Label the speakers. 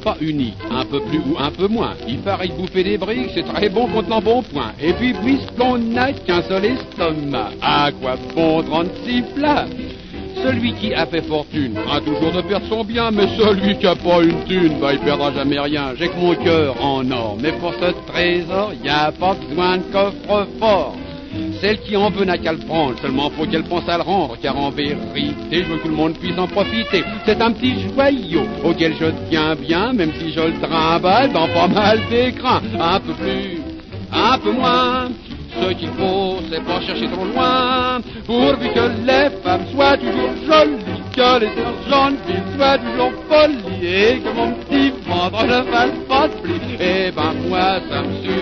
Speaker 1: pas unique, un peu plus ou un peu moins. Il paraît que bouffer des briques, c'est très bon contre l'embonpoint. Et puis, puisqu'on n'a qu'un seul estomac, à quoi bon 36 plats? Celui qui a fait fortune a toujours de perdre son bien, mais celui qui a pas une thune, bah il perdra jamais rien. J'ai que mon cœur en or, mais pour ce trésor, y a pas besoin de coffre-fort. Celle qui en veut n'a qu'à le prendre, seulement faut qu'elle pense à le rendre, car en vérité, je veux que tout le monde puisse en profiter. C'est un petit joyau auquel je tiens bien, même si je le trimballe dans pas mal d'écrins. Un peu plus, un peu moins, ce qu'il faut, c'est pas chercher trop loin, pourvu que les femmes soient toujours jolies, que les sergents de ville soient toujours polis, et que mon petit ventre ne fasse pas de plis. Eh ben moi, ça me suffit.